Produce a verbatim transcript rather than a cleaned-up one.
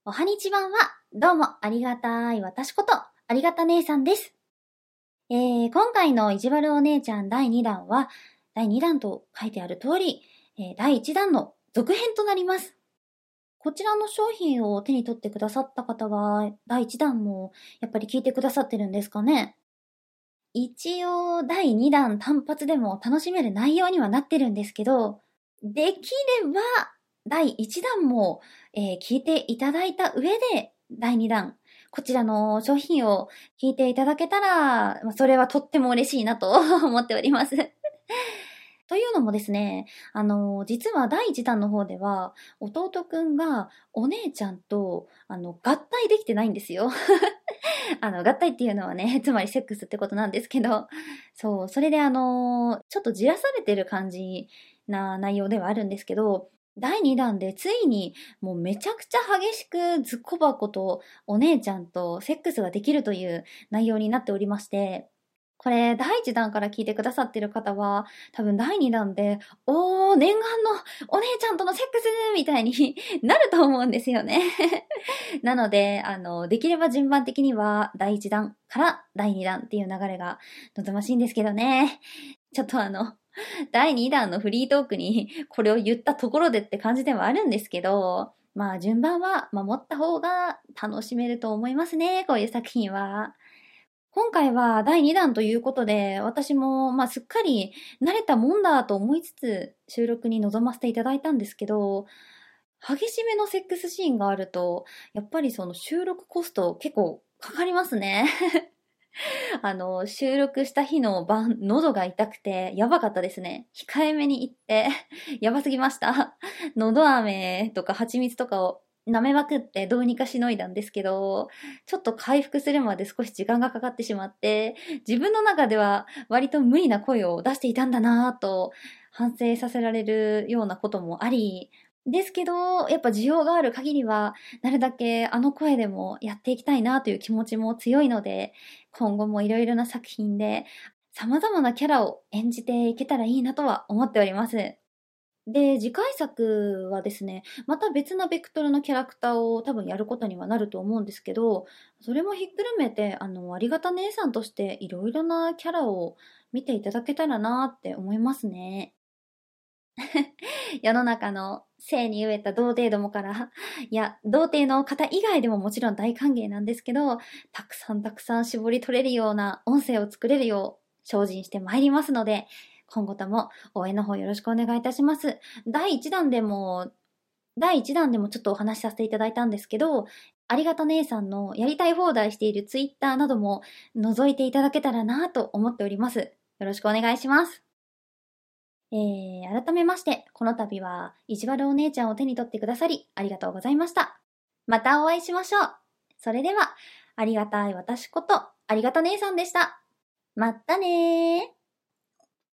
おはにちばんは、どうもありがたい私こと、ありがた姉さんです。えー、今回のいじわるお姉ちゃんだいにだんは、だいにだんと書いてある通り、えー、だいいちだんの続編となります。こちらの商品を手に取ってくださった方は、だいいちだんもやっぱり聞いてくださってるんですかね。一応、だいにだん単発でも楽しめる内容にはなってるんですけど、できれば、だいいちだんも、えー、聞いていただいた上で、だいにだん、こちらの商品を聞いていただけたら、それはとっても嬉しいなと思っております。というのもですね、あの、実はだいいちだんの方では、弟くんがお姉ちゃんと、あの、合体できてないんですよ。あの、合体っていうのはね、つまりセックスってことなんですけど、そう、それであの、ちょっとじらされてる感じな内容ではあるんですけど、だいにだんでついにもうめちゃくちゃ激しくズッコバコとお姉ちゃんとセックスができるという内容になっておりまして、これだいいちだんから聞いてくださってる方は多分だいにだんでおー念願のお姉ちゃんとのセックスみたいになると思うんですよね。なので、あの、できれば順番的にはだいいちだんからだいにだんっていう流れが望ましいんですけどね。ちょっとあの、だいにだんのフリートークにこれを言ったところでって感じではあるんですけど、まあ順番は守った方が楽しめると思いますね、こういう作品は。今回はだいにだんということで、私もまあすっかり慣れたもんだと思いつつ収録に臨ませていただいたんですけど、激しめのセックスシーンがあると、やっぱりその収録コスト結構かかりますね。あの、収録した日の晩、喉が痛くてやばかったですね。控えめに言って、やばすぎました。喉飴とか蜂蜜とかを舐めまくってどうにかしのいだんですけど、ちょっと回復するまで少し時間がかかってしまって、自分の中では割と無理な声を出していたんだなぁと反省させられるようなこともあり、ですけど、やっぱ需要がある限りは、なるだけあの声でもやっていきたいなという気持ちも強いので、今後もいろいろな作品で様々なキャラを演じていけたらいいなとは思っております。で、次回作はですね、また別なベクトルのキャラクターを多分やることにはなると思うんですけど、それもひっくるめて、あの、ありがた姉さんとしていろいろなキャラを見ていただけたらなって思いますね。世の中の性に飢えた童貞どもから、いや、童貞の方以外でももちろん大歓迎なんですけど、たくさんたくさん絞り取れるような音声を作れるよう精進してまいりますので、今後とも応援の方よろしくお願いいたします。だいいちだんでも、だいいちだんでもちょっとお話しさせていただいたんですけど、ありがた姉さんのやりたい放題しているツイッターなども覗いていただけたらなと思っております。よろしくお願いします。えー、改めまして、この度は、いじわるお姉ちゃんを手に取ってくださり、ありがとうございました。またお会いしましょう。それでは、ありがたい私こと、ありがた姉さんでした。まったねー。